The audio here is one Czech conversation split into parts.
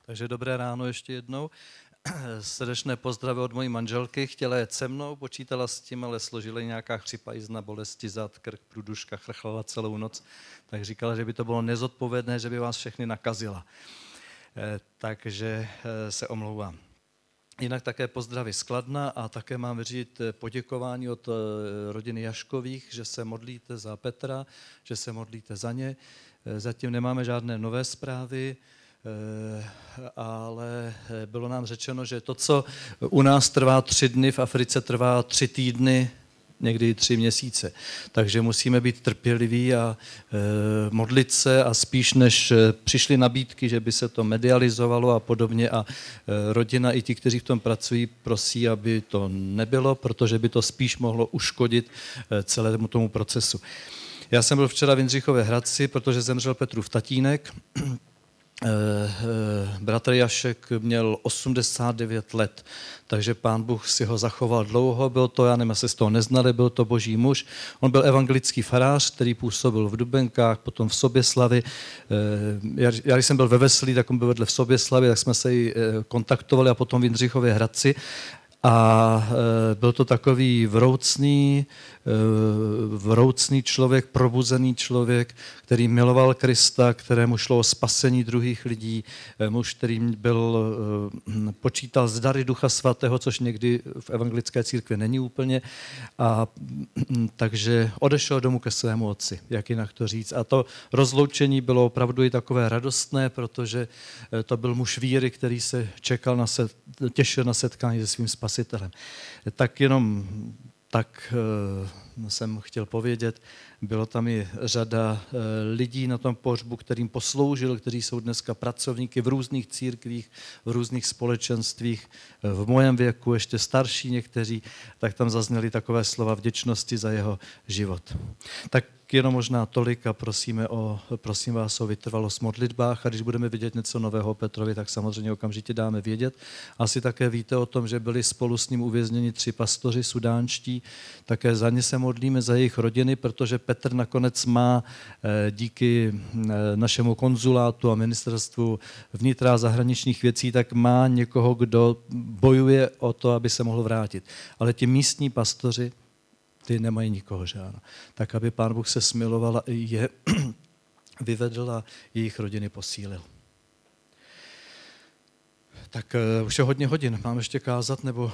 Takže dobré ráno ještě jednou. Srdečné pozdravy od mojí manželky. Chtěla jet se mnou, počítala s tím, ale složila jí nějaká chřipajzna, bolesti zad, krk, průduška, chrchlala celou noc. Tak říkala, že by to bylo nezodpovědné, že by vás všechny nakazila. Takže se omlouvám. Jinak také pozdravy z Kladna a také mám vyřídit poděkování od rodiny Jaškových, že se modlíte za Petra, že se modlíte za ně. Zatím nemáme žádné nové zprávy, ale bylo nám řečeno, že to, co u nás trvá 3 dny, v Africe trvá 3 týdny, někdy 3 měsíce. Takže musíme být trpěliví a modlit se a spíš než přišly nabídky, že by se to medializovalo a podobně a rodina i ti, kteří v tom pracují, prosí, aby to nebylo, protože by to spíš mohlo uškodit celému tomu procesu. Já jsem byl včera v Jindřichově Hradci, protože zemřel Petrův tatínek. Bratr Jašek měl 89 let, takže Pán Bůh si ho zachoval dlouho, byl to, já nevím, jestli z toho neznali, byl to boží muž. On byl evangelický farář, který působil v Dubenkách, potom v Soběslavi. Já když jsem byl ve Veselí, tak on byl vedle v Soběslavi, tak jsme se i kontaktovali a potom v Jindřichově Hradci. A byl to takový vroucný člověk, probuzený člověk, který miloval Krista, kterému šlo o spasení druhých lidí, muž, který počítal s dary Ducha Svatého, což někdy v evangelické církvi není úplně. A takže odešel domů ke svému otci, jak jinak to říct. A to rozloučení bylo opravdu i takové radostné, protože to byl muž víry, který se těšil na setkání se svým spasitelem. Tak jenom tak jsem chtěl povědět, bylo tam i řada lidí na tom pohřbu, kterým posloužil, kteří jsou dneska pracovníky v různých církvích, v různých společenstvích, v mém věku, ještě starší někteří, tak tam zazněly takové slova vděčnosti za jeho život. Tak jenom možná tolik a prosím vás o vytrvalost v modlitbách a když budeme vidět něco nového o Petrovi, tak samozřejmě okamžitě dáme vědět. Asi také víte o tom, že byli spolu s ním uvězněni 3 pastoři sudánští, také za ně se modlíme, za jejich rodiny, protože Petr nakonec má díky našemu konzulátu a ministerstvu vnitra a zahraničních věcí, tak má někoho, kdo bojuje o to, aby se mohl vrátit. Ale ti místní pastoři, ty nemají nikoho, že ano. Tak, aby Pán Bůh se smiloval a je vyvedl a jejich rodiny posílil. Tak už je hodně hodin. Mám ještě kázat, nebo...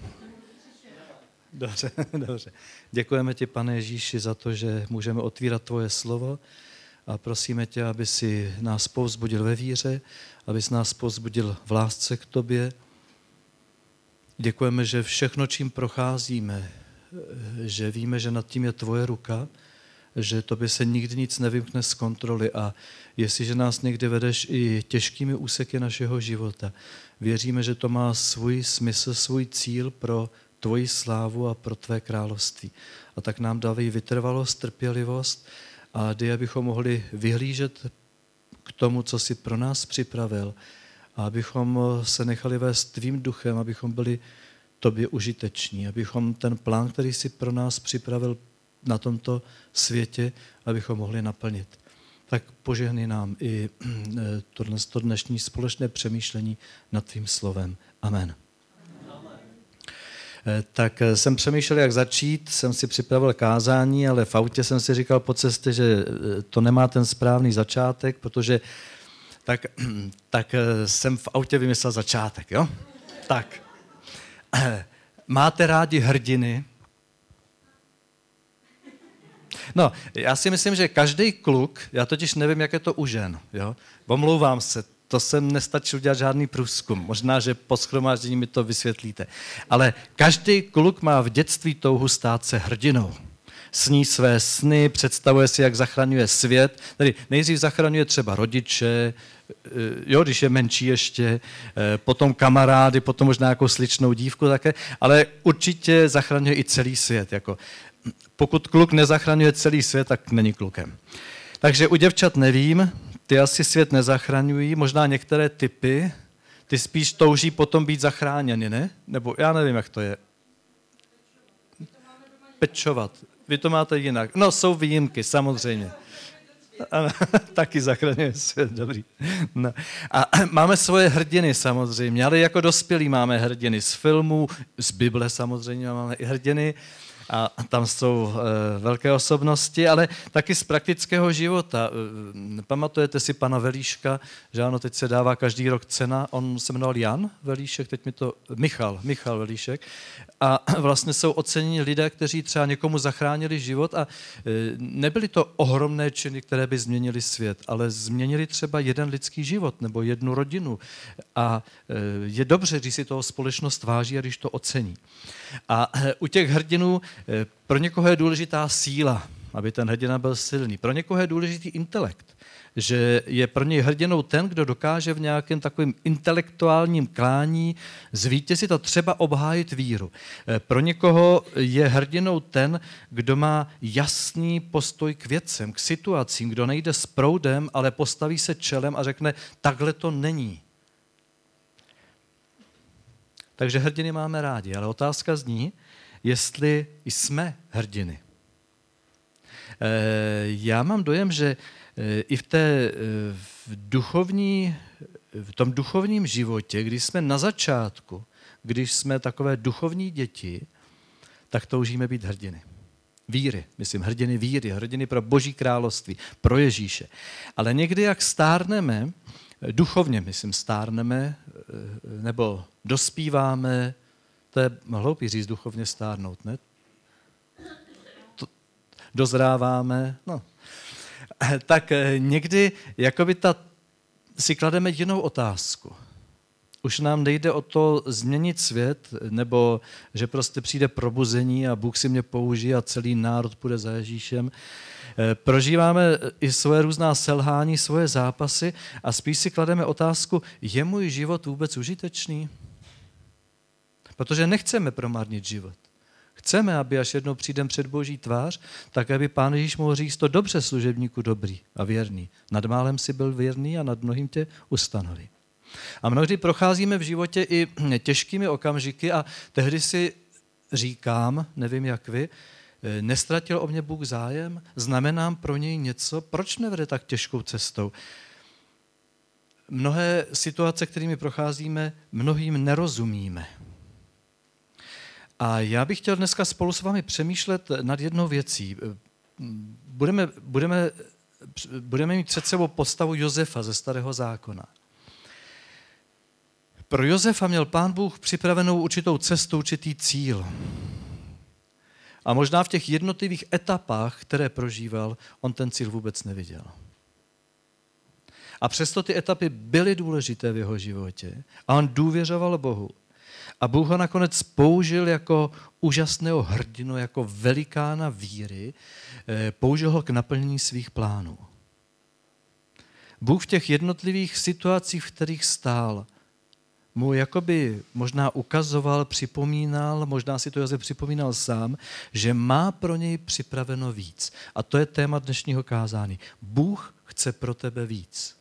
Dobře. Děkujeme ti, Pane Ježíši, za to, že můžeme otvírat tvoje slovo a prosíme tě, aby si nás povzbudil ve víře, aby si nás povzbudil v lásce k tobě. Děkujeme, že všechno, čím procházíme, že víme, že nad tím je tvoje ruka, že tobě se nikdy nic nevymkne z kontroly a jestliže nás někdy vedeš i těžkými úseky našeho života, věříme, že to má svůj smysl, svůj cíl pro tvoji slávu a pro tvé království. A tak nám dávej vytrvalost, trpělivost a dej, abychom mohli vyhlížet k tomu, co jsi pro nás připravil a abychom se nechali vést tvým duchem, abychom byli tobě užiteční, abychom ten plán, který jsi pro nás připravil na tomto světě, abychom mohli naplnit. Tak požehnej nám i to dnešní společné přemýšlení nad tvým slovem. Amen. Tak jsem přemýšlel, jak začít, jsem si připravil kázání, ale v autě jsem si říkal po cestě, že to nemá ten správný začátek, protože tak jsem v autě vymyslel začátek, jo? Tak. Máte rádi hrdiny? No, já si myslím, že každý kluk, já totiž nevím, jak je to u žen, jo? Omlouvám se, to jsem nestačil dělat žádný průzkum, možná, že po shromáždění mi to vysvětlíte. Ale každý kluk má v dětství touhu stát se hrdinou. Sní své sny, představuje si, jak zachraňuje svět. Tedy nejdřív zachraňuje třeba rodiče, jo, když je menší ještě, potom kamarády, potom možná nějakou sličnou dívku také, ale určitě zachraňuje i celý svět. Jako, pokud kluk nezachraňuje celý svět, tak není klukem. Takže u děvčat nevím, ty asi svět nezachraňují, možná některé typy, ty spíš touží potom být zachráněny, ne? Nebo já nevím, jak to je. Pečovat. Vy to máte jinak. No, jsou výjimky, samozřejmě. Ano, taky zachraňuje svět, dobrý. No. A máme svoje hrdiny samozřejmě, ale jako dospělí máme hrdiny z filmů, z Bible samozřejmě máme i hrdiny, a tam jsou velké osobnosti, ale taky z praktického života. Pamatujete si pana Velíška, že ano, teď se dává každý rok cena, on se jmenoval Jan Velíšek, teď mi to, Michal Velíšek, a vlastně jsou oceněni lidé, kteří třeba někomu zachránili život a nebyly to ohromné činy, které by změnily svět, ale změnili třeba jeden lidský život nebo jednu rodinu a je dobře, když si toho společnost váží a když to ocení. A u těch hrdinů pro někoho je důležitá síla, aby ten hrdina byl silný. Pro někoho je důležitý intelekt, že je pro něj hrdinou ten, kdo dokáže v nějakém takovém intelektuálním klání zvítězit a třeba obhájit víru. Pro někoho je hrdinou ten, kdo má jasný postoj k věcem, k situacím, kdo nejde s proudem, ale postaví se čelem a řekne, takhle to není. Takže hrdiny máme rádi, ale otázka zní, jestli jsme hrdiny. Já mám dojem, že i v tom duchovním životě, když jsme na začátku, když jsme takové duchovní děti, tak toužíme být hrdiny. Víry, myslím, hrdiny víry, hrdiny pro Boží království, pro Ježíše. Ale někdy, jak stárneme, duchovně, myslím, stárneme, nebo dospíváme, to je hloupý říct duchovně stárnout, ne? Dozráváme, no. Tak někdy jakoby si klademe jinou otázku. Už nám nejde o to změnit svět, nebo že prostě přijde probuzení a Bůh si mě použije a celý národ půjde za Ježíšem. Prožíváme i svoje různá selhání, svoje zápasy a spíš si klademe otázku, je můj život vůbec užitečný? Protože nechceme promarnit život. Chceme, aby až jednou přijdem před Boží tvář, tak aby Pán Ježíš mohl říct to dobře, služebníku dobrý a věrný. Nad málem si byl věrný a nad mnohým tě ustanoví. A mnohdy procházíme v životě i těžkými okamžiky a tehdy si říkám, nevím jak vy, nestratil o mě Bůh zájem? Znamenám pro něj něco? Proč mě vede tak těžkou cestou? Mnohé situace, kterými procházíme, mnohým nerozumíme. A já bych chtěl dneska spolu s vámi přemýšlet nad jednou věcí. Budeme mít před sebou postavu Josefa ze Starého zákona. Pro Josefa měl Pán Bůh připravenou určitou cestu, určitý cíl. A možná v těch jednotlivých etapách, které prožíval, on ten cíl vůbec neviděl. A přesto ty etapy byly důležité v jeho životě a on důvěřoval Bohu. A Bůh ho nakonec použil jako úžasného hrdinu, jako velikána víry, použil ho k naplnění svých plánů. Bůh v těch jednotlivých situacích, v kterých stál, mu jakoby možná ukazoval, připomínal, možná si to Josef připomínal sám, že má pro něj připraveno víc. A to je téma dnešního kázání. Bůh chce pro tebe víc.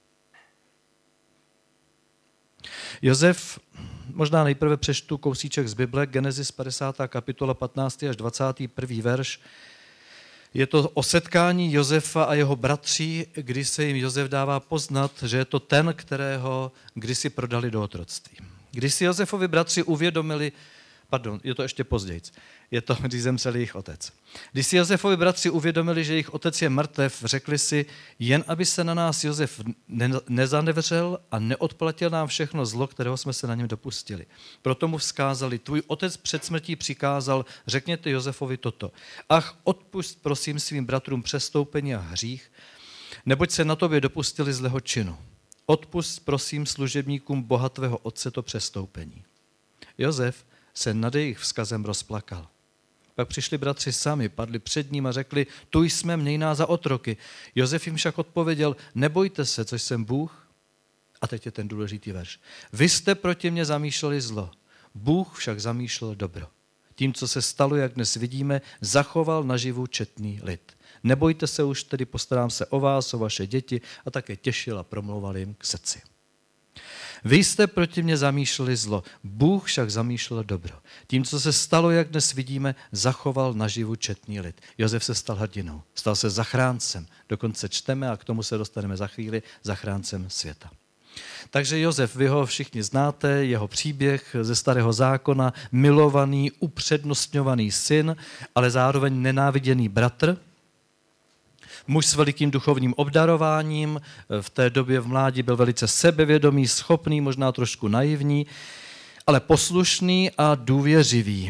Josef, možná nejprve přečtu kousíček z Bible, Genesis 50. kapitola 15. až 21. verš. Je to o setkání Josefa a jeho bratří, kdy se jim Josef dává poznat, že je to ten, kterého kdysi prodali do otroctví. Když si Josefovi bratři uvědomili, je to ještě později, je to, když zemřel jejich otec. Když si Josefovi bratři uvědomili, že jejich otec je mrtev, řekli si, jen aby se na nás Josef nezanevřel a neodplatil nám všechno zlo, kterého jsme se na něm dopustili. Proto mu vzkázali, tvůj otec před smrtí přikázal, řekněte Josefovi toto. Ach, odpusť prosím svým bratrům přestoupení a hřích, neboť se na tobě dopustili zlého činu. Odpusť prosím služebníkům Boha tvého otce to přestoupení. Josef se nad jejich vzkazem rozplakal. Pak přišli bratři sami, padli před ním a řekli, tu jsme, měj nás za otroky. Josef jim však odpověděl, nebojte se, což jsem Bůh. A teď je ten důležitý verš. Vy jste proti mně zamýšleli zlo, Bůh však zamýšlel dobro. Tím, co se stalo, jak dnes vidíme, zachoval naživu četný lid. Nebojte se už, tedy postarám se o vás, o vaše děti a také těšil a promlouval jim k srdci. Vy jste proti mně zamýšleli zlo, Bůh však zamýšlel dobro. Tím, co se stalo, jak dnes vidíme, zachoval naživu četný lid. Josef se stal hrdinou, stal se zachráncem. Dokonce čteme, a k tomu se dostaneme za chvíli, zachráncem světa. Takže Josef, vy ho všichni znáte, jeho příběh ze Starého zákona, milovaný, upřednostňovaný syn, ale zároveň nenáviděný bratr, muž s velikým duchovním obdarováním, v té době v mládí byl velice sebevědomý, schopný, možná trošku naivní, ale poslušný a důvěřivý.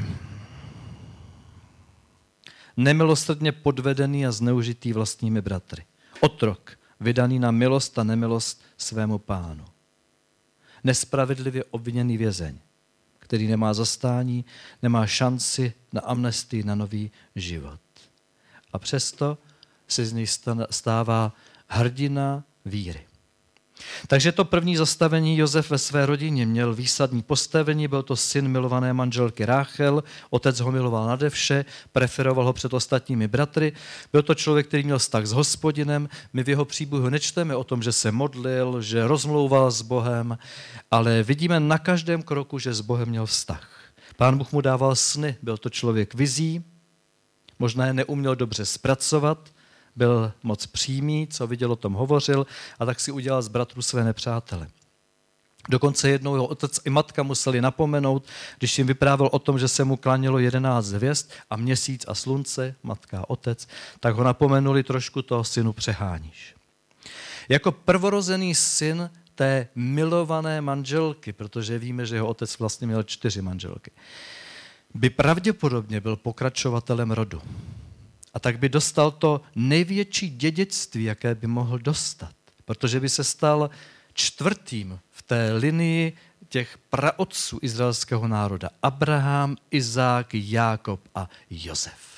Nemilosrdně podvedený a zneužitý vlastními bratry. Otrok, vydaný na milost a nemilost svému pánu. Nespravedlivě obviněný vězeň, který nemá zastání, nemá šanci na amnestii, na nový život. A přesto se z něj stává hrdina víry. Takže to první zastavení Josef ve své rodině měl výsadní postavení, byl to syn milované manželky Ráchel, otec ho miloval nade vše, preferoval ho před ostatními bratry, byl to člověk, který měl vztah s Hospodinem, my v jeho příběhu nečteme o tom, že se modlil, že rozmlouval s Bohem, ale vidíme na každém kroku, že s Bohem měl vztah. Pán Bůh mu dával sny, byl to člověk vizí, možná je neuměl dobře zpracovat, byl moc přímý, co viděl, o tom hovořil a tak si udělal z bratrů své nepřátele. Dokonce jednou jeho otec i matka museli napomenout, když jim vyprávěl o tom, že se mu klanělo 11 hvězd a měsíc a slunce, matka a otec, tak ho napomenuli trošku, toho synu přeháníš. Jako prvorozený syn té milované manželky, protože víme, že jeho otec vlastně měl 4 manželky, by pravděpodobně byl pokračovatelem rodu. A tak by dostal to největší dědictví, jaké by mohl dostat, protože by se stal 4. v té linii těch praotců izraelského národa. Abraham, Izák, Jákob a Josef.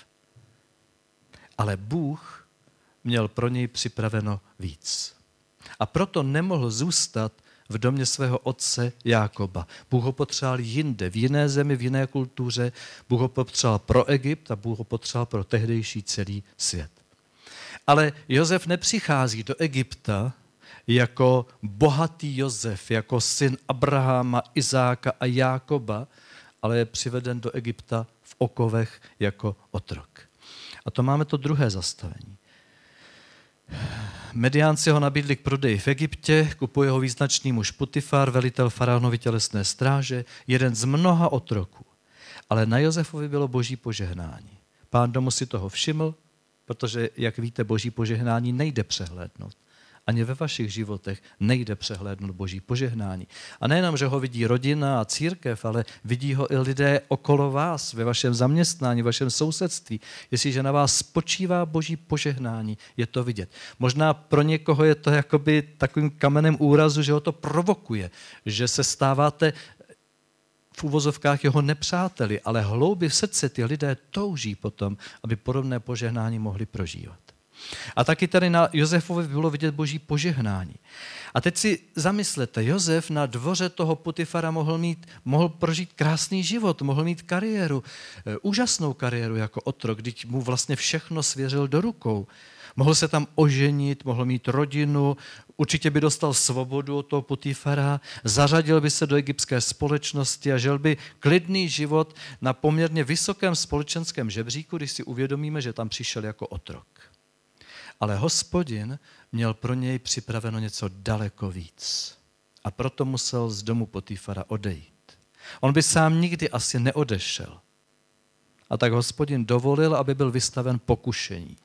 Ale Bůh měl pro něj připraveno víc. A proto nemohl zůstat v domě svého otce Jákoba. Bůh ho potřeboval jinde, v jiné zemi, v jiné kultuře. Bůh ho potřeboval pro Egypt a Bůh ho potřeboval pro tehdejší celý svět. Ale Josef nepřichází do Egypta jako bohatý Josef, jako syn Abrahama, Izáka a Jákoba, ale je přiveden do Egypta v okovech jako otrok. A to máme to druhé zastavení. Mediánci ho nabídli k prodeji v Egyptě, kupuje ho význačný muž Putifar, velitel faraonovy tělesné stráže, jeden z mnoha otroků. Ale na Josefovi bylo boží požehnání. Pán domu si toho všiml, protože, jak víte, boží požehnání nejde přehlédnout. Ani ve vašich životech nejde přehlédnout boží požehnání. A nejenom, že ho vidí rodina a církev, ale vidí ho i lidé okolo vás, ve vašem zaměstnání, ve vašem sousedství. Jestliže na vás spočívá boží požehnání, je to vidět. Možná pro někoho je to jakoby takovým kamenem úrazu, že ho to provokuje, že se stáváte v uvozovkách jeho nepřáteli, ale hlouběji v srdci ty lidé touží potom, aby podobné požehnání mohli prožívat. A taky tady na Josefovi bylo vidět boží požehnání. A teď si zamyslete, Josef na dvoře toho Putifara mohl prožít krásný život, mohl mít kariéru, úžasnou kariéru jako otrok, když mu vlastně všechno svěřil do rukou. Mohl se tam oženit, mohl mít rodinu, určitě by dostal svobodu od toho Putifara, zařadil by se do egyptské společnosti a žil by klidný život na poměrně vysokém společenském žebříku, když si uvědomíme, že tam přišel jako otrok. Ale Hospodin měl pro něj připraveno něco daleko víc. A proto musel z domu Potifara odejít. On by sám nikdy asi neodešel. A tak Hospodin dovolil, aby byl vystaven pokušení.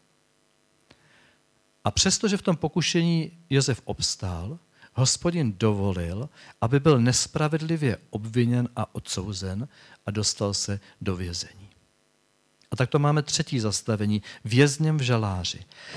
A přestože v tom pokušení Josef obstál, Hospodin dovolil, aby byl nespravedlivě obviněn a odsouzen a dostal se do vězení. A tak to máme 3. zastavení, vězněm v žaláři.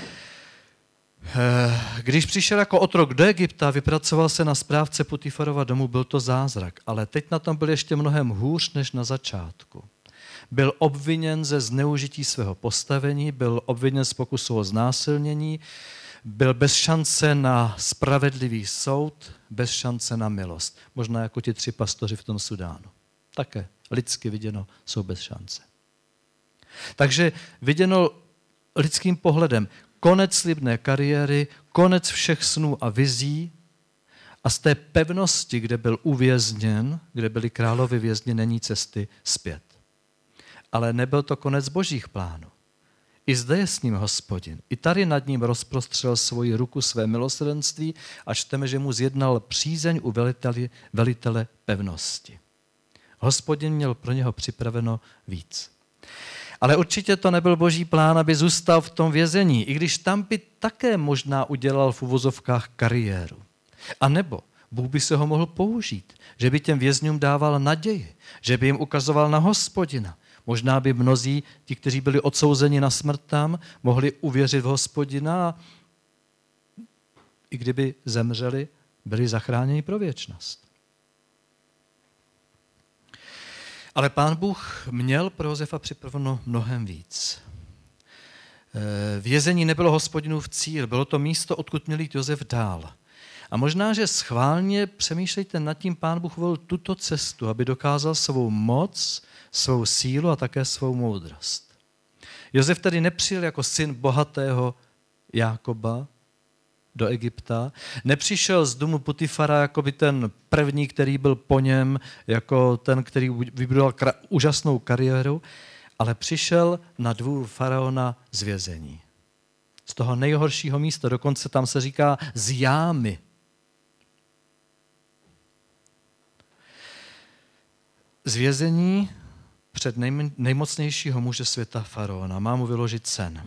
Když přišel jako otrok do Egypta, vypracoval se na správce Putifarova domu, byl to zázrak, ale teď na tom byl ještě mnohem hůř než na začátku. Byl obviněn ze zneužití svého postavení, byl obviněn z pokusu o znásilnění, byl bez šance na spravedlivý soud, bez šance na milost. Možná jako ti 3 pastoři v tom Sudánu. Také lidsky viděno jsou bez šance. Takže viděno lidským pohledem konec slibné kariéry, konec všech snů a vizí A z té pevnosti, kde byl uvězněn, kde byli královi vězni, není cesty zpět. Ale nebyl to konec božích plánů. I zde je s ním Hospodin. I tady nad ním rozprostřel svoji ruku své milosrdenství a čteme, že mu zjednal přízeň u velitele pevnosti. Hospodin měl pro něho připraveno víc. Ale určitě to nebyl boží plán, aby zůstal v tom vězení, i když tam by také možná udělal v uvozovkách kariéru. A nebo Bůh by se ho mohl použít, že by těm vězňům dával naději, že by jim ukazoval na Hospodina. Možná by mnozí, ti, kteří byli odsouzeni na smrt tam, mohli uvěřit v Hospodina a i kdyby zemřeli, byli zachráněni pro věčnost. Ale Pán Bůh měl pro Josefa připraveno mnohem víc. Vězení nebylo Hospodinův cíl, bylo to místo, odkud měl jít Josef dál. A možná, že schválně přemýšlejte nad tím, Pán Bůh volil tuto cestu, aby dokázal svou moc, svou sílu a také svou moudrost. Josef tedy nepřijel jako syn bohatého Jákoba do Egypta, nepřišel z domu Potifara jako by ten první, který byl po něm, jako ten, který vybudoval úžasnou kariéru, ale přišel na dvůr faraona z vězení. Z toho nejhoršího místa, dokonce tam se říká z jámy. Z vězení před nejmocnějšího muže světa faraona. Má mu vyložit sen.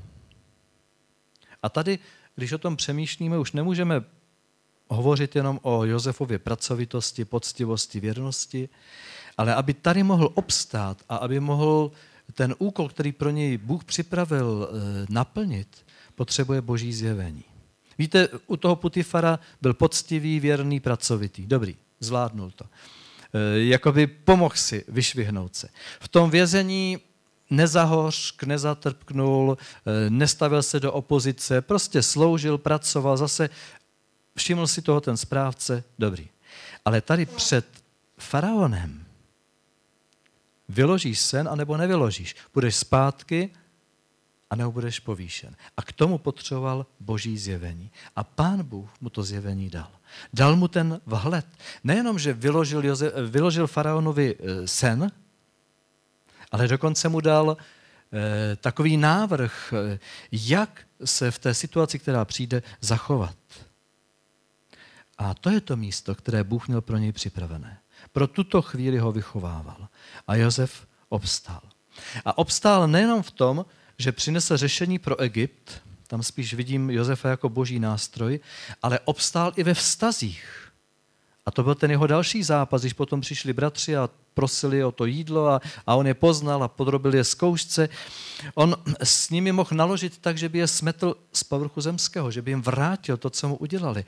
A tady, když o tom přemýšlíme, už nemůžeme hovořit jenom o Josefově pracovitosti, poctivosti, věrnosti, ale aby tady mohl obstát a aby mohl ten úkol, který pro něj Bůh připravil, naplnit, potřebuje boží zjevení. Víte, u toho Potifara byl poctivý, věrný, pracovitý. Dobrý, zvládnul to. Jakoby pomohl si vyšvihnout se. V tom vězení nezahořk, nezatrpknul, nestavil se do opozice, prostě sloužil, pracoval, zase všiml si toho ten správce, dobrý. Ale tady před faraonem vyložíš sen, anebo nevyložíš. Budeš zpátky, anebo budeš povýšen. A k tomu potřeboval boží zjevení. A Pán Bůh mu to zjevení dal. Dal mu ten vhled. Nejenom, že vyložil faraonovi sen, ale dokonce mu dal takový návrh, jak se v té situaci, která přijde, zachovat. A to je to místo, které Bůh měl pro něj připravené. Pro tuto chvíli ho vychovával. A Josef obstál. A obstál nejenom v tom, že přinesl řešení pro Egypt, tam spíš vidím Josefa jako boží nástroj, ale obstál i ve vztazích. A to byl ten jeho další zápas, když potom přišli bratři a prosili o to jídlo a on je poznal a podrobil je zkoušce. On s nimi mohl naložit tak, že by je smetl z povrchu zemského, že by jim vrátil to, co mu udělali.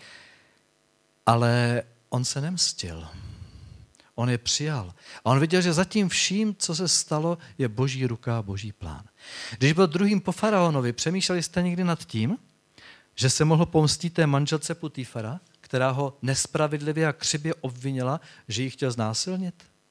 Ale on se nemstil. On je přijal. A on viděl, že za tím vším, co se stalo, je boží ruka a boží plán. Když byl druhým po faraonovi, přemýšleli jste někdy nad tím, že se mohl pomstit té manželce Potifara, která ho nespravedlivě a křivě obvinila, že ji chtěl znásilnit?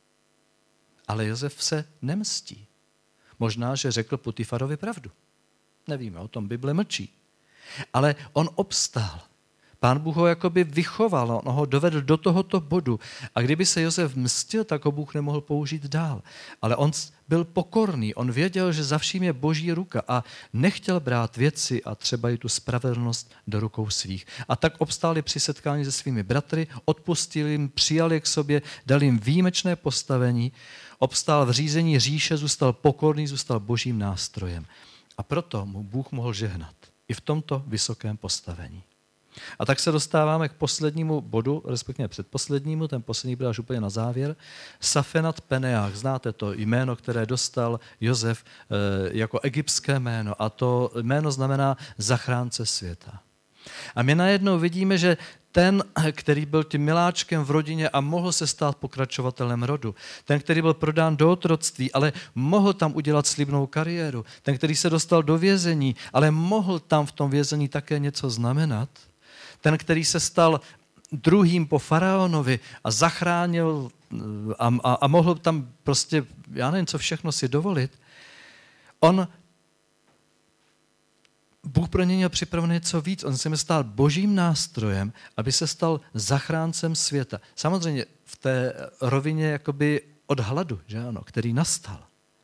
Ale Josef se nemstí. Možná, že řekl Potifarovi pravdu. Nevíme, o tom Bible mlčí. Ale on obstál. Pán Bůh ho jakoby vychoval, on ho dovedl do tohoto bodu. A kdyby se Josef mstil, tak ho Bůh nemohl použít dál. Ale on byl pokorný, on věděl, že za vším je boží ruka a nechtěl brát věci a třeba i tu spravedlnost do rukou svých. A tak obstáli při setkání se svými bratry, odpustili jim, přijali k sobě, dali jim výjimečné postavení, obstál v řízení říše, zůstal pokorný, zůstal božím nástrojem. A proto mu Bůh mohl žehnat i v tomto vysokém postavení. A tak se dostáváme k poslednímu bodu, respektive předposlednímu, ten poslední byl až úplně na závěr. Safenat Peneach, znáte to jméno, které dostal Josef jako egyptské jméno a to jméno znamená zachránce světa. A my najednou vidíme, že ten, který byl tím miláčkem v rodině a mohl se stát pokračovatelem rodu, ten, který byl prodán do otroctví, ale mohl tam udělat slibnou kariéru, ten, který se dostal do vězení, ale mohl tam v tom vězení také něco znamenat, ten, který se stal druhým po faraonovi a zachránil a mohl tam prostě, já nevím, co všechno si dovolit, on Bůh pro ně měl připravené něco víc. On se mi stal božím nástrojem, aby se stal zachráncem světa. Samozřejmě v té rovině jakoby od hladu, že ano, který nastal.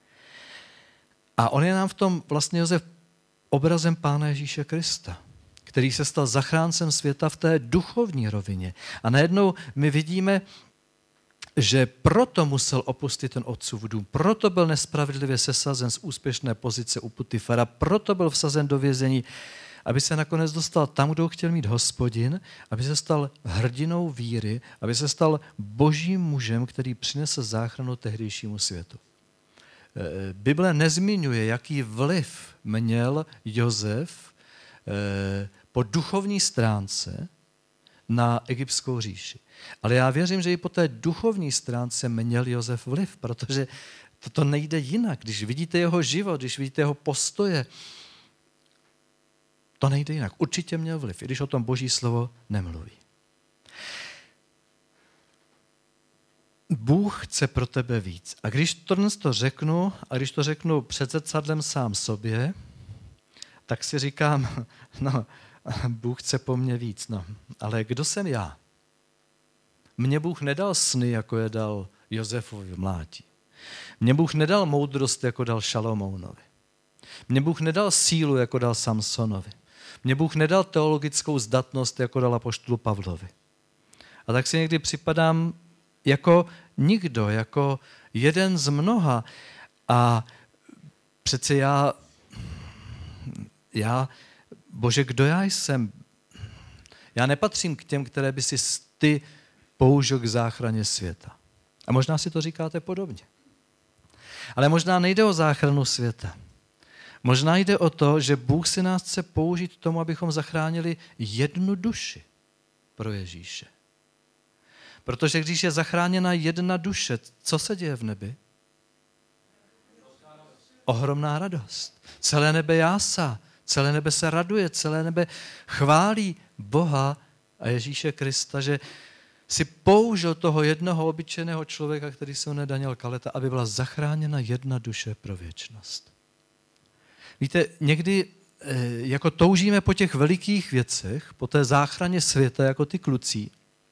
A on je nám v tom vlastně Josef obrazem Pána Ježíše Krista, který se stal zachráncem světa v té duchovní rovině. A najednou my vidíme, že proto musel opustit ten otcův dům, proto byl nespravedlivě sesazen z úspěšné pozice u Potifara, proto byl vsazen do vězení, aby se nakonec dostal tam, kde ho chtěl mít Hospodin, aby se stal hrdinou víry, aby se stal božím mužem, který přinesl záchranu tehdejšímu světu. Bible nezmiňuje, jaký vliv měl Josef po duchovní stránce na egyptskou říši. Ale já věřím, že i po té duchovní stránce měl Josef vliv, protože to nejde jinak. Když vidíte jeho život, když vidíte jeho postoje, to nejde jinak. Určitě měl vliv, i když o tom Boží slovo nemluví. Bůh chce pro tebe víc. A když to řeknu před zrcadlem sám sobě, tak si říkám, no, Bůh chce po mně víc, no, ale kdo jsem já? Mně Bůh nedal sny, jako je dal Josefovi v mládí. Mně Bůh nedal moudrost, jako dal Šalomounovi. Mně Bůh nedal sílu, jako dal Samsonovi. Mně Bůh nedal teologickou zdatnost, jako dal apoštolu Pavlovi. A tak si někdy připadám jako nikdo, jako jeden z mnoha. A přece Bože, kdo já jsem? Já nepatřím k těm, které by si ty použil k záchraně světa. A možná si to říkáte podobně. Ale možná nejde o záchranu světa. Možná jde o to, že Bůh si nás chce použít k tomu, abychom zachránili jednu duši pro Ježíše. Protože když je zachráněna jedna duše, co se děje v nebi? Ohromná radost. Celé nebe jásá, celé nebe se raduje, celé nebe chválí Boha a Ježíše Krista, že si použil toho jednoho obyčejného člověka, který se jmenuje Daniel Kaleta, aby byla zachráněna jedna duše pro věčnost. Víte, někdy jako toužíme po těch velikých věcech, po té záchraně světa jako ty kluci,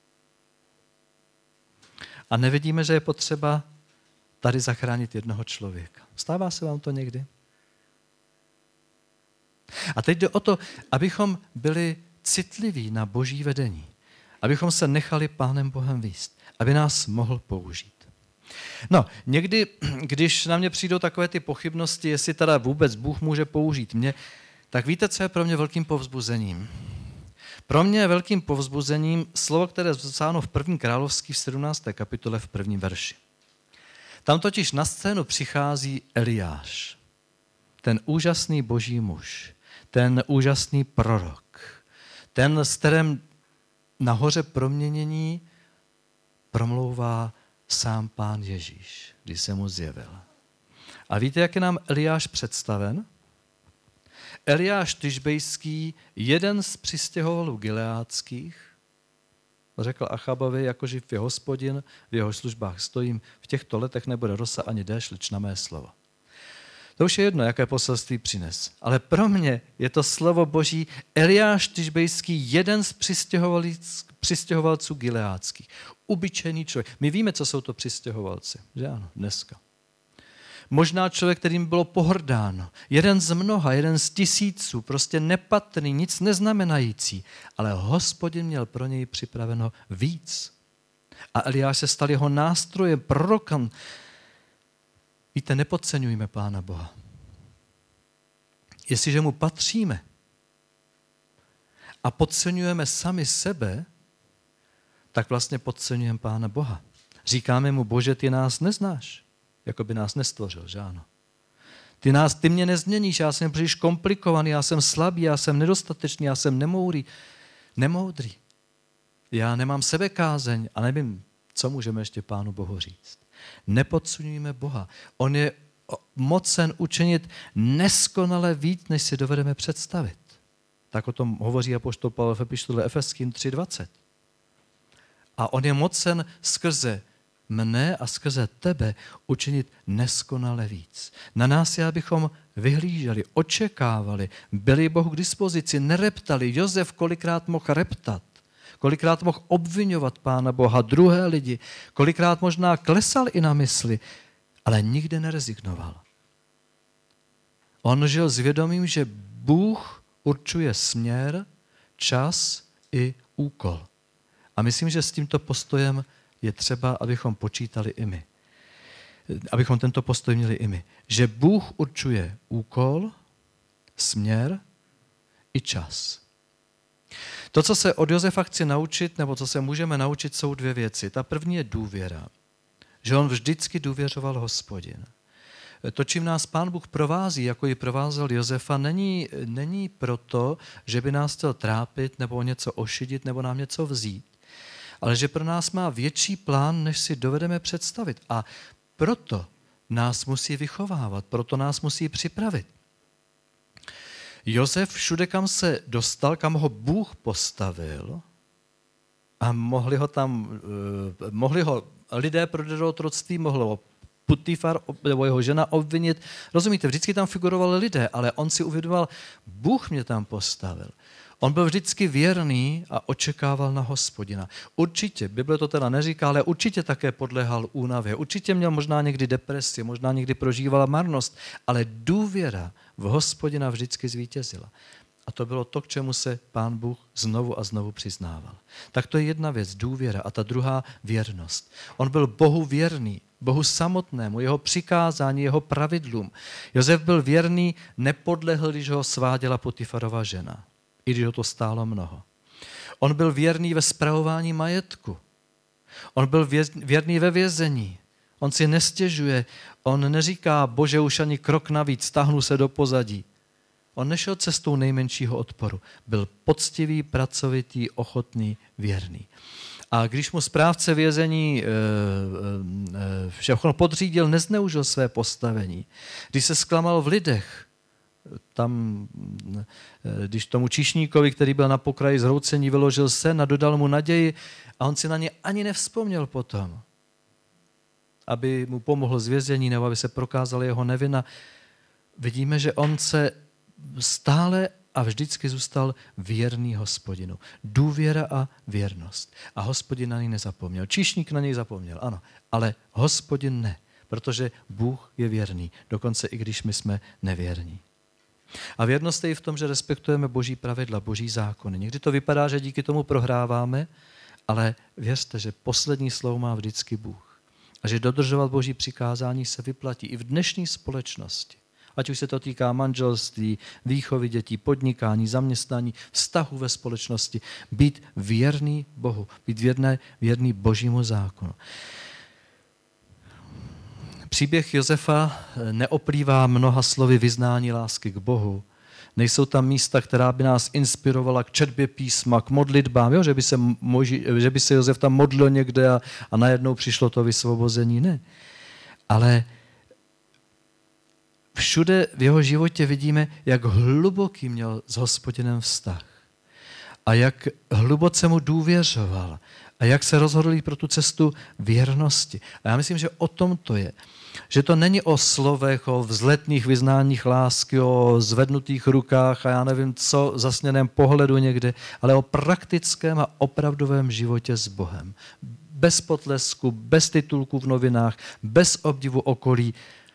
a nevidíme, že je potřeba tady zachránit jednoho člověka. Stává se vám to někdy? A teď jde o to, abychom byli citliví na Boží vedení. Abychom se nechali Pánem Bohem vést. Aby nás mohl použít. No, někdy, když na mě přijdou takové ty pochybnosti, jestli teda vůbec Bůh může použít mě, tak víte, co je pro mě velkým povzbuzením? Pro mě je velkým povzbuzením slovo, které je zapsáno v 1. královský v 17. kapitole v 1. verši. Tam totiž na scénu přichází Eliáš, ten úžasný boží muž, ten úžasný prorok, ten, s kterým nahoře proměnění promlouvá sám Pán Ježíš, když se mu zjevil. A víte, jak je nám Eliáš představen? Eliáš Tišbejský, jeden z přistěhovalů gileádských, řekl Achabovi, jako živ je Hospodin, v jeho službách stojím, v těchto letech nebude rosa ani déšť, leč na mé slovo. To už je jedno, jaké poselství přines. Ale pro mě je to slovo Boží Eliáš Tišbejský, jeden z přistěhovalců gileádských. Ubyčejný člověk. My víme, co jsou to přistěhovalci, že ano, dneska. Možná člověk, kterým bylo pohrdáno. Jeden z mnoha, jeden z tisíců, prostě nepatrný, nic neznamenající. Ale Hospodin měl pro něj připraveno víc. A Eliáš se stal jeho nástrojem, prorokem. Víte, nepodceňujme Pána Boha. Jestliže mu patříme a podceňujeme sami sebe, tak vlastně podceňujeme Pána Boha. Říkáme mu, Bože, ty nás neznáš. Jako by nás nestvořil, že ano. Ty mě nezměníš, já jsem příliš komplikovaný, já jsem slabý, já jsem nedostatečný, já jsem nemoudrý. Já nemám sebekázeň a nevím, co můžeme ještě Pánu Bohu říct. Nepodceňujme Boha. On je mocen učinit neskonale víc, než si dovedeme představit. Tak o tom hovoří apoštol Pavel v epištole Efeským 3:20. A on je mocen skrze mne a skrze tebe učinit neskonale víc. Na nás je, abychom vyhlíželi, očekávali, byli Bohu k dispozici, nereptali. Josef kolikrát mohl reptat, kolikrát mohl obvinovat Pána Boha, druhé lidi, kolikrát možná klesal i na mysli, ale nikdy nerezignoval. On žil s vědomím, že Bůh určuje směr, čas i úkol. A myslím, že s tímto postojem je třeba, abychom počítali i my. Abychom tento postoj měli i my. Že Bůh určuje úkol, směr i čas. To, co se od Josefa chci naučit, nebo co se můžeme naučit, jsou dvě věci. Ta první je důvěra. Že on vždycky důvěřoval Hospodin. To, čím nás Pán Bůh provází, jako ji provázel Josefa, není proto, že by nás chtěl trápit nebo něco ošidit nebo nám něco vzít, ale že pro nás má větší plán, než si dovedeme představit. A proto nás musí vychovávat, proto nás musí připravit. Josef všude, kam se dostal, kam ho Bůh postavil, a mohli ho lidé prodat do otroctví, mohli ho Putifar nebo jeho žena obvinit. Rozumíte, vždycky tam figurovali lidé, ale on si uvědomoval, Bůh mě tam postavil. On byl vždycky věrný a očekával na Hospodina. Určitě, Bible to teda neříká, ale určitě také podléhal únavě. Určitě měl možná někdy depresi, možná někdy prožívala marnost, ale důvěra v Hospodina vždycky zvítězila. A to bylo to, k čemu se Pán Bůh znovu a znovu přiznával. Tak to je jedna věc, důvěra, a ta druhá věrnost. On byl Bohu věrný, Bohu samotnému, jeho přikázání, jeho pravidlům. Josef byl věrný, nepodlehl, když ho sváděla Potifarova žena, i když ho to stálo mnoho. On byl věrný ve spravování majetku. On byl věrný ve vězení. On si nestěžuje, on neříká, Bože, už ani krok navíc, stáhnu se do pozadí. On nešel cestou nejmenšího odporu. Byl poctivý, pracovitý, ochotný, věrný. A když mu správce vězení všechno podřídil, nezneužil své postavení. Když se zklamal v lidech, tam, když tomu číšníkovi, který byl na pokraji zhroucení, vyložil sen a dodal mu naději a on si na ně ani nevzpomněl potom, aby mu pomohl z vězení nebo aby se prokázala jeho nevina. Vidíme, že on se stále a vždycky zůstal věrný Hospodinu. Důvěra a věrnost. A Hospodin na něj nezapomněl. Číšník na něj zapomněl, ano, ale Hospodin ne, protože Bůh je věrný, dokonce i když my jsme nevěrní. A věrnost je i v tom, že respektujeme Boží pravidla, Boží zákony. Někdy to vypadá, že díky tomu prohráváme, ale věřte, že poslední slovo má vždycky Bůh. A že dodržovat Boží přikázání se vyplatí i v dnešní společnosti. Ať už se to týká manželství, výchovy dětí, podnikání, zaměstnání, vztahu ve společnosti. Být věrný Bohu, být věrný Božímu zákonu. Příběh Josefa neoplývá mnoha slovy vyznání lásky k Bohu. Nejsou tam místa, která by nás inspirovala k četbě písma, k modlitbám, jo? Že by se Josef tam modlil někde a najednou přišlo to vysvobození. Ne. Ale všude v jeho životě vidíme, jak hluboký měl s Hospodinem vztah a jak hluboce mu důvěřoval a jak se rozhodl jít pro tu cestu věrnosti. A já myslím, že o tom to je. Že to není o slovech, o vzletných vyznáních lásky, o zvednutých rukách a já nevím co, zasněném pohledu někde, ale o praktickém a opravdovém životě s Bohem. Bez potlesku, bez titulků v novinách, bez obdivu okolí,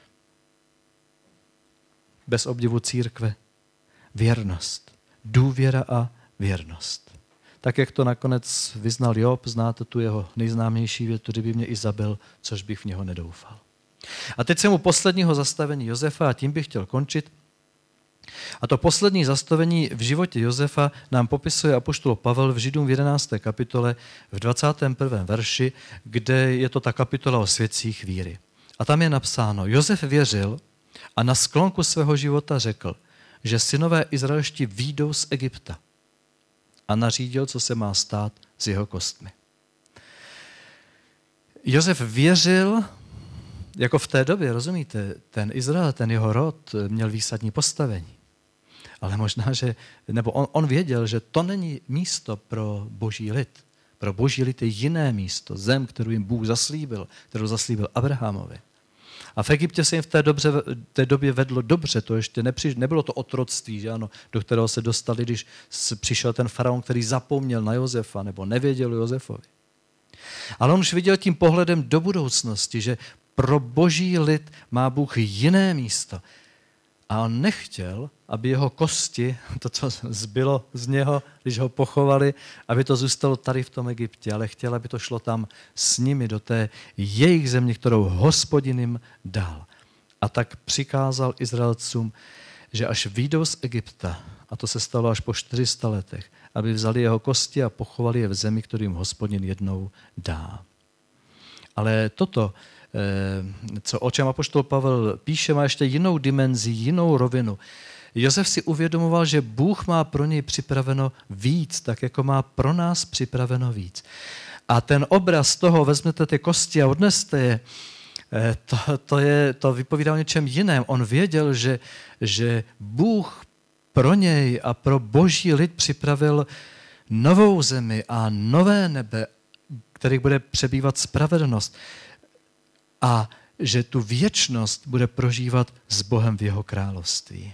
bez obdivu církve. Věrnost. Důvěra a věrnost. Tak, jak to nakonec vyznal Job, znáte tu jeho nejznámější větu, kdyby mě i zabil, což bych v něho nedoufal. A teď jsem u posledního zastavení Josefa a tím bych chtěl končit. A to poslední zastavení v životě Josefa nám popisuje apoštol Pavel v Židům v 11. kapitole v 21. verši, kde je to ta kapitola o svědcích víry. A tam je napsáno, Josef věřil a na sklonku svého života řekl, že synové izraelští vyjdou z Egypta a nařídil, co se má stát s jeho kostmi. Josef věřil, jako v té době, rozumíte, ten Izrael, ten jeho rod měl výsadní postavení. Ale možná, nebo on věděl, že to není místo pro boží lid. Pro boží lid je jiné místo, zem, kterou jim Bůh zaslíbil, kterou zaslíbil Abrahamovi. A v Egyptě se jim v té době vedlo dobře, to ještě nebylo to otroctví, že ano, do kterého se dostali, když přišel ten faraon, který zapomněl na Josefa nebo nevěděl o Josefovi. Ale on už viděl tím pohledem do budoucnosti, že pro boží lid má Bůh jiné místo. A on nechtěl, aby jeho kosti, to, co zbylo z něho, když ho pochovali, aby to zůstalo tady v tom Egyptě, ale chtěl, aby to šlo tam s nimi do té jejich země, kterou Hospodin jim dal. A tak přikázal Izraelcům, že až vyjdou z Egypta, a to se stalo až po 400 letech, aby vzali jeho kosti a pochovali je v zemi, kterou jim Hospodin jednou dá. Ale toto, o čem apoštol Pavel píše, má ještě jinou dimenzi, jinou rovinu. Josef si uvědomoval, že Bůh má pro něj připraveno víc, tak jako má pro nás připraveno víc. A ten obraz toho, vezmete ty kosti a odneste je, to vypovídá o něčem jiném. On věděl, že Bůh pro něj a pro boží lid připravil novou zemi a nové nebe, kterých bude přebývat spravedlnost. A že tu věčnost bude prožívat s Bohem v jeho království.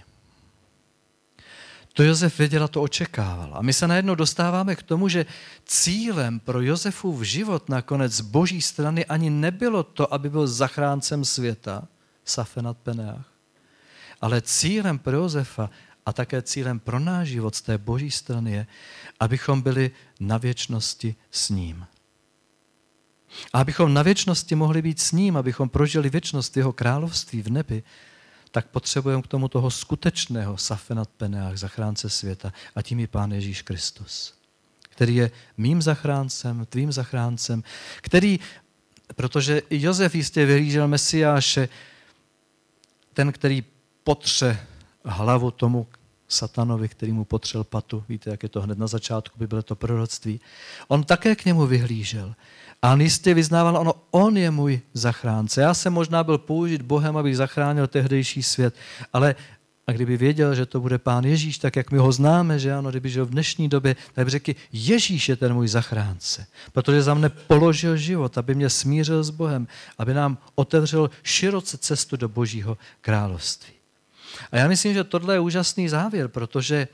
To Josef věděl a to očekával. A my se najednou dostáváme k tomu, že cílem pro Josefův život nakonec z boží strany ani nebylo to, aby byl zachráncem světa, Safenat Peneach, ale cílem pro Josefa a také cílem pro náš život z té boží strany je, abychom byli na věčnosti s ním. A abychom na věčnosti mohli být s ním, abychom prožili věčnost jeho království v nebi, tak potřebujeme k tomu toho skutečného Safenat Peneach, zachránce světa, a tím je Pán Ježíš Kristus, který je mým zachráncem, tvým zachráncem, který, protože i Josef jistě vyhlížel Mesiáše, ten, který potře hlavu tomu satanovi, který mu potřel patu. Víte, jak je to hned na začátku, by bylo to proroctví. On také k němu vyhlížel. A on jistě vyznával, on je můj zachránce. Já jsem možná byl použit Bohem, abych zachránil tehdejší svět, ale a kdyby věděl, že to bude Pán Ježíš, tak jak my ho známe, že ano, kdyby žil v dnešní době, tak by řekl, Ježíš je ten můj zachránce, protože za mne položil život, aby mě smířil s Bohem, aby nám otevřel široce cestu do Božího království. A já myslím, že tohle je úžasný závěr, protože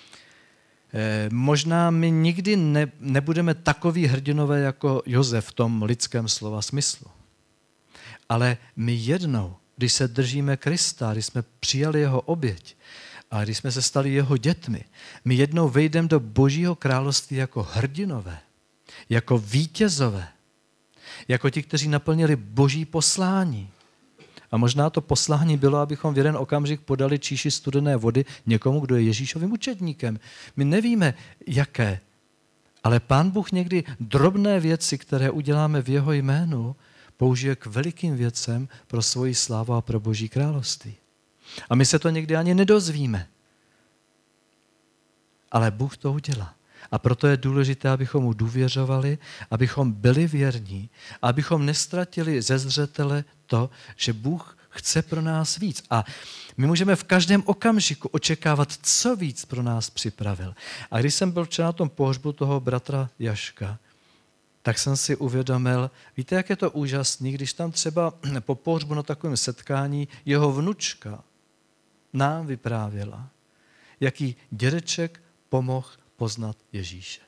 možná my nikdy nebudeme takoví hrdinové jako Josef v tom lidském slova smyslu. Ale my jednou, když se držíme Krista, když jsme přijali jeho oběť a když jsme se stali jeho dětmi, my jednou vejdeme do Božího království jako hrdinové, jako vítězové, jako ti, kteří naplnili Boží poslání. A možná to poslání bylo, abychom v jeden okamžik podali číši studené vody někomu, kdo je Ježíšovým učedníkem. My nevíme, jaké, ale Pán Bůh někdy drobné věci, které uděláme v jeho jménu, použije k velikým věcem pro svoji slávu a pro Boží království. A my se to někdy ani nedozvíme. Ale Bůh to udělá. A proto je důležité, abychom mu důvěřovali, abychom byli věrní, abychom nestratili ze zřetele to, že Bůh chce pro nás víc. A my můžeme v každém okamžiku očekávat, co víc pro nás připravil. A když jsem byl včera na tom pohřbu toho bratra Jaška, tak jsem si uvědomil, víte, jak je to úžasný, když tam třeba po pohřbu na takovém setkání jeho vnučka nám vyprávěla, jaký dědeček pomohl poznat Ježíše.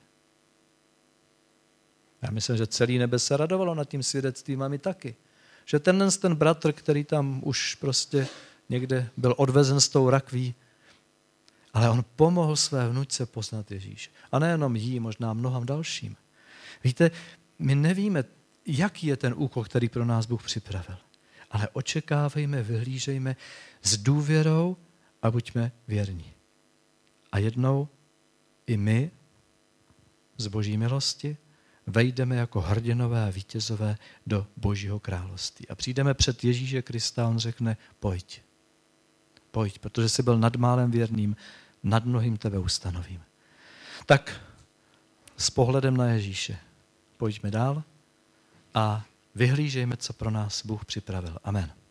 Já myslím, že celý nebe se radovalo nad tím svědectvím a my taky. Že ten bratr, který tam už prostě někde byl odvezen s tou rakví, ale on pomohl své vnučce poznat Ježíše. A nejenom jí, možná mnoham dalším. Víte, my nevíme, jaký je ten úkol, který pro nás Bůh připravil. Ale očekávejme, vyhlížejme s důvěrou a buďme věrní. A jednou i my z Boží milosti vejdeme jako hrdinové a vítězové do Božího království. A přijdeme před Ježíše Krista a on řekne, pojď, protože jsi byl nad málem věrným, nad mnohým tebe ustanovím. Tak s pohledem na Ježíše pojďme dál a vyhlížejme, co pro nás Bůh připravil. Amen.